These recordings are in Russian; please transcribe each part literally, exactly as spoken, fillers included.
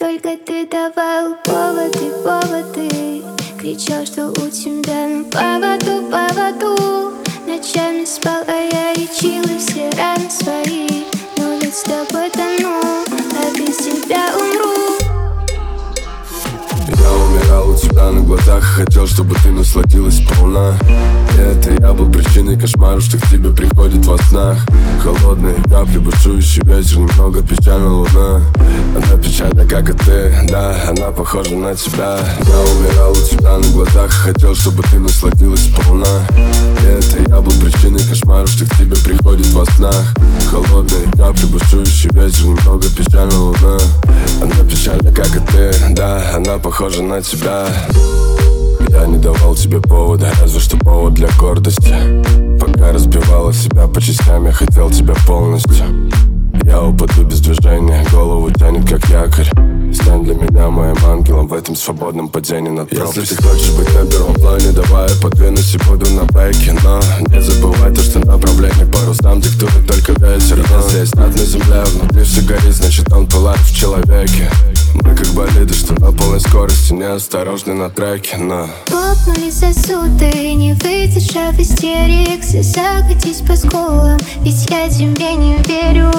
только ты давал поводы, поводы. Кричал, что у тебя на поводу, поводу. Ночами спал, а я лечила все раны свои. Но ведь с тобой тону, а без тебя умру. Я умирал у тебя на глазах, хотел, чтобы ты насладилась сполна. И это я был причиной кошмаров, что к тебе приходит во снах. Холодные капли, бушующий ветер, немного печальна луна. Она печальна, как и ты, да, она похожа на тебя. Я умирал у тебя на глазах, хотел, чтобы ты насладилась сполна. И это я был причиной кошмаров, что к тебе приходит во снах. Холодные капли, бушующий ветер, немного печальна луна. Она печальна, как и ты, да, она похожа на тебя. Я не давал тебе повода, разве что повод для гордости. Пока разбивала себя по частям, я хотел тебя полностью. Я упаду без движения, голову тянет как якорь. Стань для меня моим ангелом в этом свободном падении над пропастью. Если ты хочешь быть на первом плане, давай я подвинусь и буду на бэке. Но не забывай то, что направление парус там диктует только ветер. Но здесь над на земле, внутри все горит, значит он пылает в человеке. Мы как болиды, что на полной скорости, неосторожны на треке, но лопнули сосуды, не выдержав истерик. Слеза катись по скулам, ведь я тебе не верю.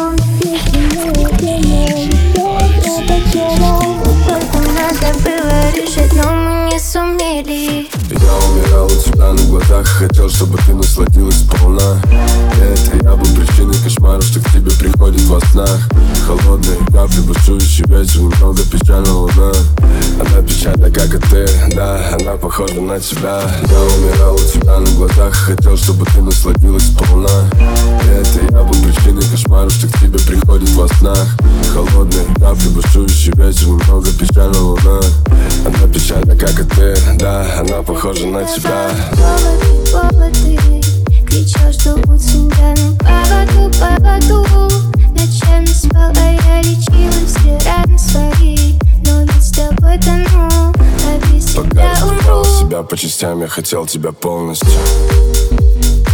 Только надо было решить, но мы не сумели. Я умирал у тебя на глазах, хотел, чтобы ты насладилась сполна. И это я был причиной кошмаров, что к тебе приходит во снах. Холодные капли, бушующий ветер, немного печальна луна. Она печальна, как и ты, да, она похожа на тебя. Я умирал у тебя на глазах, хотел, чтобы ты насладилась сполна. И это я был причиной кошмаров, что к тебе приходит во снах. Холодные капли, бушующий ветер, немного печальна луна. Она печальна, как и ты, да, она похожа на тебя. Поводы, поводы. Кричал, что у тебя на поводу, поводу. Ночами спал, а я лечила все раны свои. Но ведь с тобой тону, а без тебя умру. Пока разбивал себя по частям, я хотел тебя полностью.